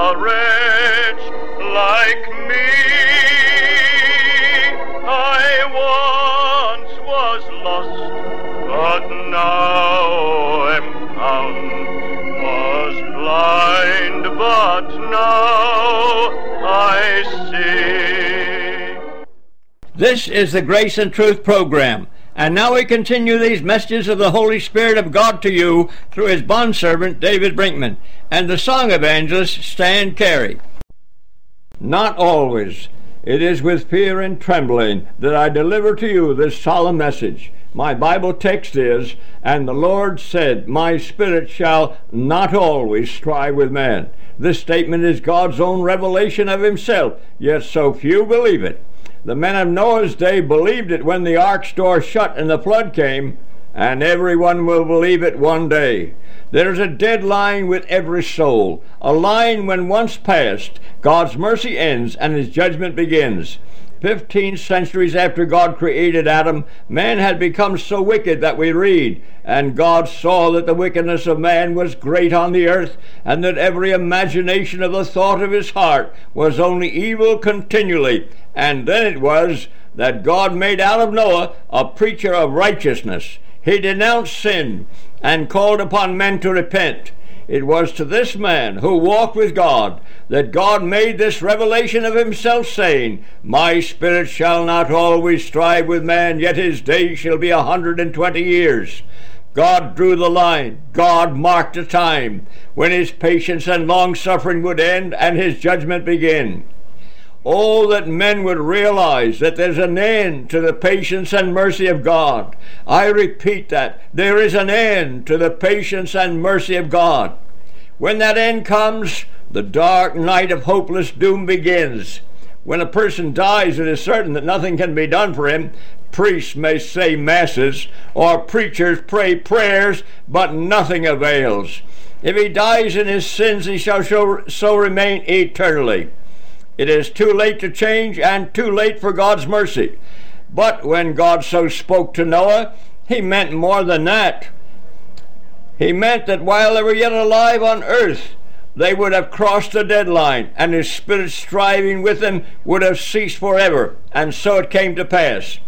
a wretch like me. I once was lost, but now am found. Was blind, but now I see. This is the Grace and Truth program. And now we continue these messages of the Holy Spirit of God to you through his bondservant David Brinkman and the song evangelist Stan Carey. Not always. It is with fear and trembling that I deliver to you this solemn message. My Bible text is, "And the Lord said, My spirit shall not always strive with man." This statement is God's own revelation of himself, yet so few believe it. The men of Noah's day believed it when the ark's door shut and the flood came, and everyone will believe it one day. There's a deadline with every soul, a line when once passed, God's mercy ends and his judgment begins. 15 centuries after God created Adam, man had become so wicked that we read, "And God saw that the wickedness of man was great on the earth, and that every imagination of the thought of his heart was only evil continually. And then it was that God made out of Noah a preacher of righteousness. He denounced sin and called upon men to repent. It was to this man who walked with God that God made this revelation of himself, saying, My spirit shall not always strive with man, yet his days shall be 120 years. God drew the line. God marked a time when his patience and long-suffering would end and his judgment begin. Oh, that men would realize that there's an end to the patience and mercy of God. I repeat that. There is an end to the patience and mercy of God. When that end comes, the dark night of hopeless doom begins. When a person dies, it is certain that nothing can be done for him. Priests may say masses, or preachers pray prayers, but nothing avails. If he dies in his sins, he shall so remain eternally. It is too late to change and too late for God's mercy. But when God so spoke to Noah, he meant more than that. He meant that while they were yet alive on earth, they would have crossed the deadline, and his spirit striving with them would have ceased forever. And so it came to pass.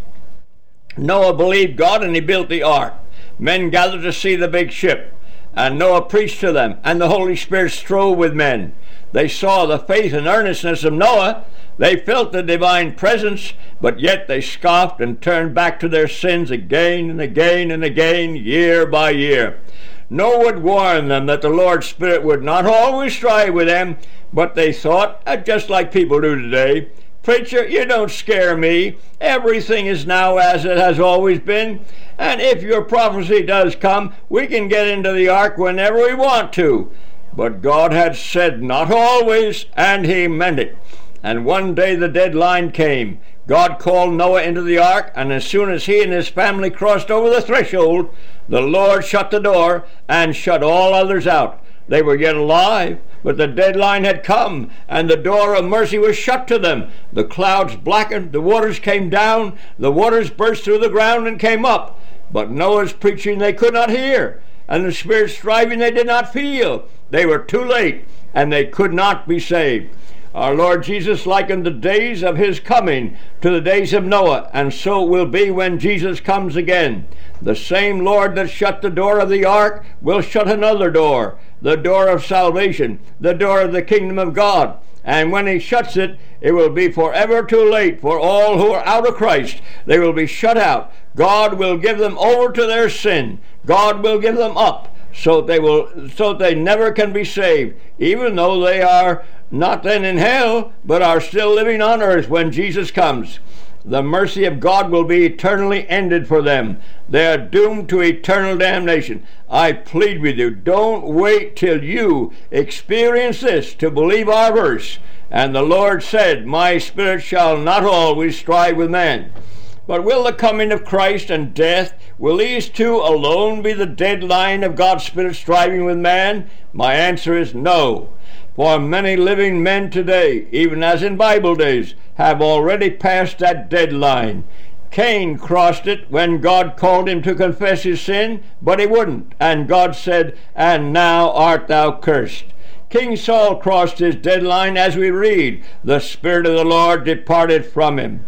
Noah believed God, and he built the ark. Men gathered to see the big ship, and Noah preached to them, and the Holy Spirit strove with men. They saw the faith and earnestness of Noah. They felt the divine presence, but yet they scoffed and turned back to their sins again and again and again, year by year. Noah would warn them that the Lord's Spirit would not always strive with them, but they thought, just like people do today, "Preacher, you don't scare me. Everything is now as it has always been, and if your prophecy does come, we can get into the ark whenever we want to." But God had said not always, and he meant it. And one day the deadline came. God called Noah into the ark, and as soon as he and his family crossed over the threshold, the Lord shut the door and shut all others out. They were yet alive, but the deadline had come, and the door of mercy was shut to them. The clouds blackened, the waters came down, the waters burst through the ground and came up. But Noah's preaching they could not hear, and the Spirit striving they did not feel. They were too late, and they could not be saved. Our Lord Jesus likened the days of his coming to the days of Noah, and so it will be when Jesus comes again. The same Lord that shut the door of the ark will shut another door, the door of salvation, the door of the kingdom of God. And when he shuts it, it will be forever too late for all who are out of Christ. They will be shut out. God will give them over to their sin. God will give them up, so they never can be saved, even though they are not then in hell, but are still living on earth when Jesus comes. The mercy of God will be eternally ended for them. They are doomed to eternal damnation. I plead with you, don't wait till you experience this to believe our verse. And the Lord said, My spirit shall not always strive with man. But will the coming of Christ and death, will these two alone be the deadline of God's Spirit striving with man? My answer is no. For many living men today, even as in Bible days, have already passed that deadline. Cain crossed it when God called him to confess his sin, but he wouldn't. And God said, And now art thou cursed. King Saul crossed his deadline as we read, "The Spirit of the Lord departed from him."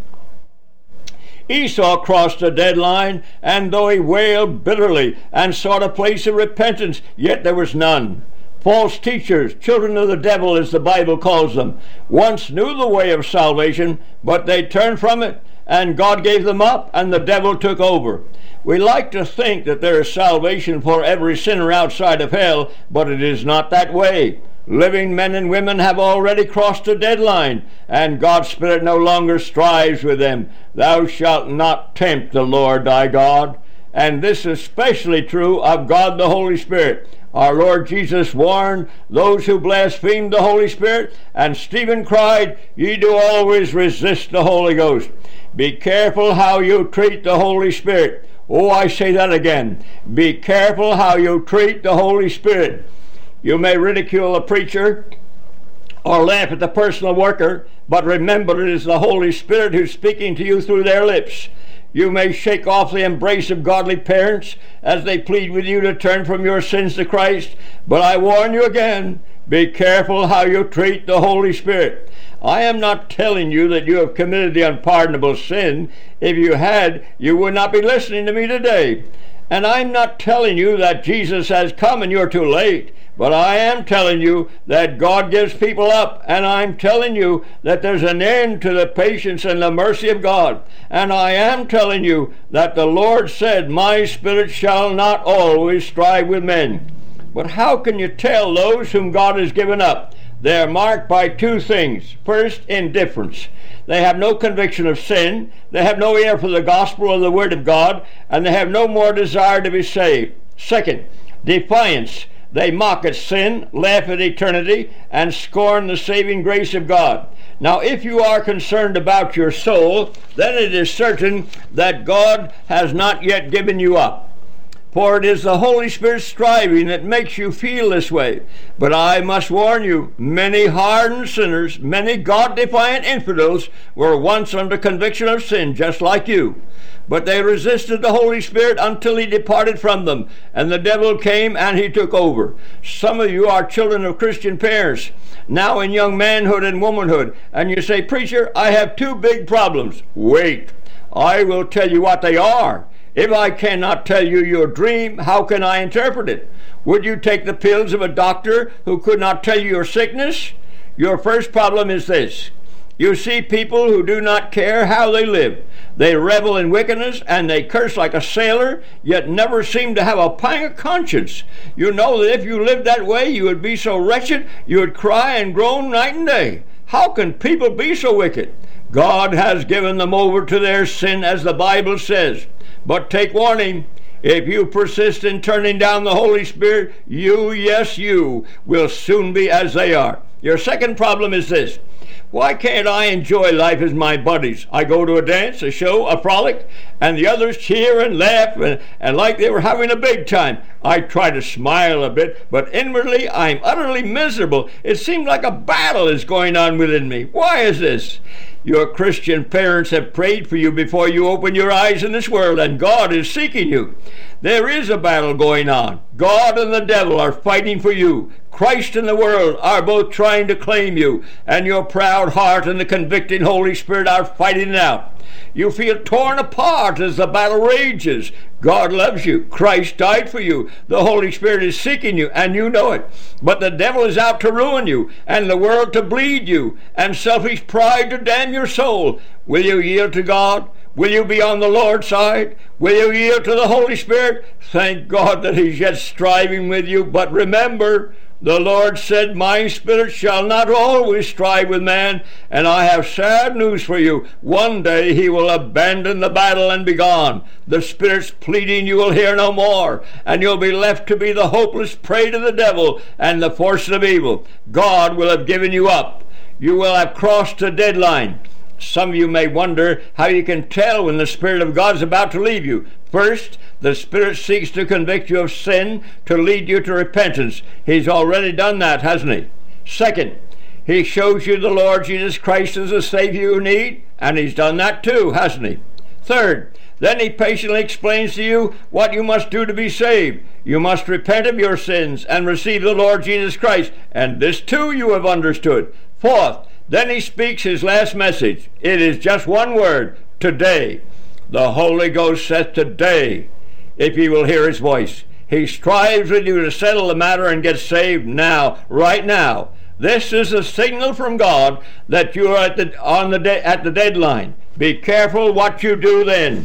Esau crossed a deadline, and though he wailed bitterly and sought a place of repentance, yet there was none. False teachers, children of the devil as the Bible calls them, once knew the way of salvation, but they turned from it, and God gave them up, and the devil took over. We like to think that there is salvation for every sinner outside of hell, but it is not that way. Living men and women have already crossed a deadline, and God's Spirit no longer strives with them. "Thou shalt not tempt the Lord thy God." And this is especially true of God the Holy Spirit. Our Lord Jesus warned those who blasphemed the Holy Spirit, and Stephen cried, "Ye do always resist the Holy Ghost." Be careful how you treat the Holy Spirit. Oh, I say that again. Be careful how you treat the Holy Spirit. You may ridicule a preacher or laugh at the personal worker, but remember it is the Holy Spirit who's speaking to you through their lips. You may shake off the embrace of godly parents as they plead with you to turn from your sins to Christ, but I warn you again, be careful how you treat the Holy Spirit. I am not telling you that you have committed the unpardonable sin. If you had, you would not be listening to me today. And I'm not telling you that Jesus has come and you're too late. But I am telling you that God gives people up, and I'm telling you that there's an end to the patience and the mercy of God. And I am telling you that the Lord said, "My spirit shall not always strive with men." But how can you tell those whom God has given up? They're marked by two things. First, indifference. They have no conviction of sin, they have no ear for the gospel or the word of God, and they have no more desire to be saved. Second, defiance. They mock at sin, laugh at eternity, and scorn the saving grace of God. Now, if you are concerned about your soul, then it is certain that God has not yet given you up. For it is the Holy Spirit's striving that makes you feel this way. But I must warn you, many hardened sinners, many God-defiant infidels were once under conviction of sin, just like you. But they resisted the Holy Spirit until he departed from them, and the devil came and he took over. Some of you are children of Christian parents, now in young manhood and womanhood, and you say, "Preacher, I have two big problems." Wait, I will tell you what they are. If I cannot tell you your dream, how can I interpret it? Would you take the pills of a doctor who could not tell you your sickness? Your first problem is this. You see people who do not care how they live. They revel in wickedness and they curse like a sailor, yet never seem to have a pang of conscience. You know that if you lived that way, you would be so wretched, you would cry and groan night and day. How can people be so wicked? God has given them over to their sin, as the Bible says. But take warning, if you persist in turning down the Holy Spirit, you, yes you, will soon be as they are. Your second problem is this. Why can't I enjoy life as my buddies? I go to a dance, a show, a frolic, and the others cheer and laugh and like they were having a big time. I try to smile a bit, but inwardly I'm utterly miserable. It seems like a battle is going on within me. Why is this? Your Christian parents have prayed for you before you open your eyes in this world, and God is seeking you. There is a battle going on. God and the devil are fighting for you. Christ and the world are both trying to claim you, and your proud heart and the convicting Holy Spirit are fighting it out. You feel torn apart as the battle rages. God loves you. Christ died for you. The Holy Spirit is seeking you, and you know it. But the devil is out to ruin you, and the world to bleed you, and selfish pride to damn your soul. Will you yield to God? Will you be on the Lord's side? Will you yield to the Holy Spirit? Thank God that He's yet striving with you. But remember, the Lord said, "My spirit shall not always strive with man," and I have sad news for you. One day He will abandon the battle and be gone. The Spirit's pleading you will hear no more, and you'll be left to be the hopeless prey to the devil and the forces of evil. God will have given you up. You will have crossed the deadline. Some of you may wonder how you can tell when the Spirit of God is about to leave you. First, the Spirit seeks to convict you of sin, to lead you to repentance. He's already done that, hasn't He? Second, He shows you the Lord Jesus Christ as the Savior you need, and He's done that too, hasn't He? Third, Then he patiently explains to you what you must do to be saved. You must repent of your sins and receive the Lord Jesus Christ, and this too you have understood. Fourth, then he speaks his last message. It is just one word: today. The Holy Ghost says today, if you will hear his voice. He strives with you to settle the matter and get saved now, right now. This is a signal from God that you are at the deadline. Be careful what you do then.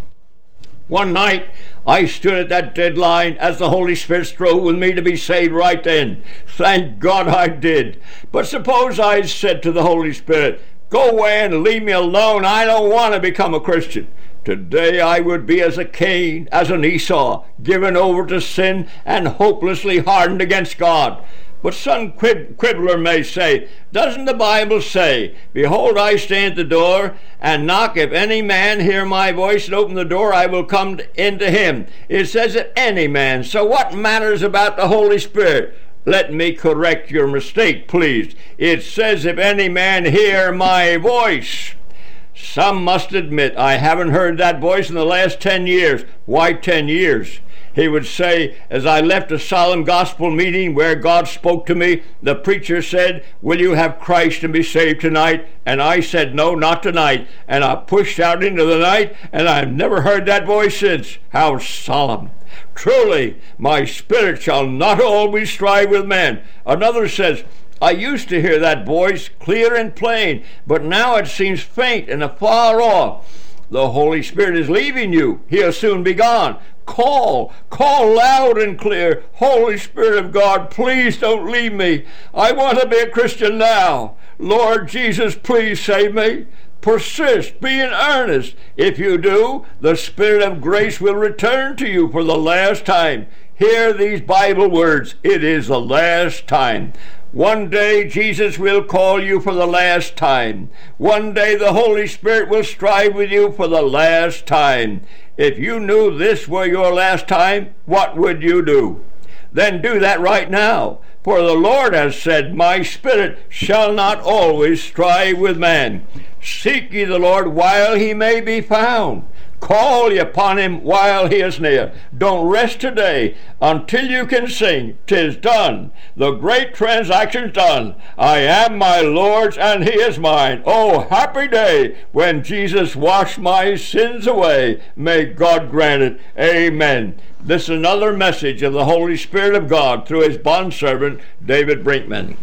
One night, I stood at that deadline as the Holy Spirit strove with me to be saved right then. Thank God I did. But suppose I said to the Holy Spirit, go away and leave me alone. I don't want to become a Christian. Today I would be as a Cain, as an Esau, given over to sin and hopelessly hardened against God. But some quibbler may say, doesn't the Bible say, behold, I stand at the door and knock. If any man hear my voice and open the door, I will come into him. It says that any man. So what matters about the Holy Spirit? Let me correct your mistake, please. It says, if any man hear my voice. Some must admit, I haven't heard that voice in the last 10 years. Why 10 years? He would say, as I left a solemn gospel meeting where God spoke to me, the preacher said, will you have Christ and be saved tonight? And I said, no, not tonight. And I pushed out into the night, and I've never heard that voice since. How solemn. Truly, my spirit shall not always strive with men. Another says, I used to hear that voice clear and plain, but now it seems faint and afar off. The Holy Spirit is leaving you. He'll soon be gone. Call loud and clear. Holy Spirit of God, please don't leave me. I want to be a Christian now. Lord Jesus, please save me. Persist, be in earnest. If you do, the Spirit of grace will return to you for the last time. Hear these Bible words. It is the last time. One day Jesus will call you for the last time. One day the Holy Spirit will strive with you for the last time. If you knew this were your last time, what would you do? Then do that right now. For the Lord has said, my spirit shall not always strive with man. Seek ye the Lord while he may be found. Call ye upon him while he is near. Don't rest today until you can sing, 'Tis done. The great transaction's done. I am my Lord's and he is mine. Oh, happy day when Jesus washed my sins away. May God grant it. Amen. This is another message of the Holy Spirit of God through his bondservant, David Brinkman.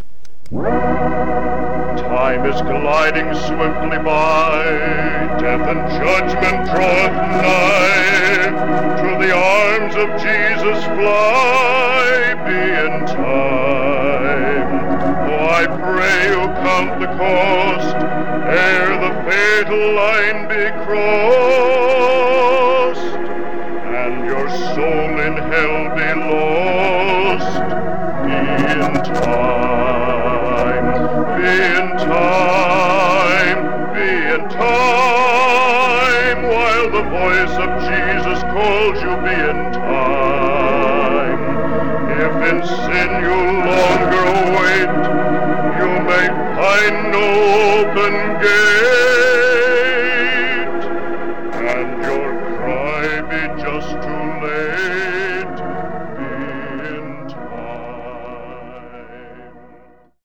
Time is gliding swiftly by, death and judgment draweth nigh. To the arms of Jesus fly, be in time. Oh, I pray you count the cost, ere the fatal line be crossed, and your soul in hell be lost. Be in time. Be in time.